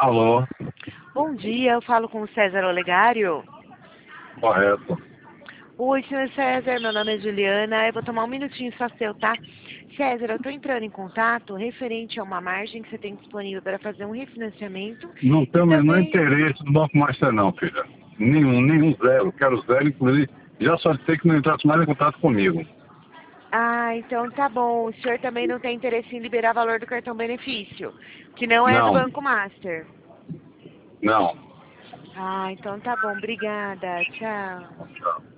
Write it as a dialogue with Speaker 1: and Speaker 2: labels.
Speaker 1: Alô,
Speaker 2: Bom dia, eu falo com o César Olegário.
Speaker 1: correto.
Speaker 2: Oi, senhor César, meu nome é Juliana, eu vou tomar um minutinho só seu, tá? César, eu estou entrando em contato referente a uma margem que você tem disponível para fazer um refinanciamento
Speaker 1: Não
Speaker 2: e
Speaker 1: tenho o menor
Speaker 2: também...
Speaker 1: interesse no Banco Master não, filha. Nenhum zero. Quero zero, inclusive. Já solicitei que não entrasse mais em contato comigo.
Speaker 2: Ah, então tá bom. O senhor também não tem interesse em liberar valor do cartão benefício, que não é do
Speaker 1: Não,
Speaker 2: Banco Master.
Speaker 1: não.
Speaker 2: Ah, então tá bom. Obrigada. Tchau.
Speaker 1: Tchau.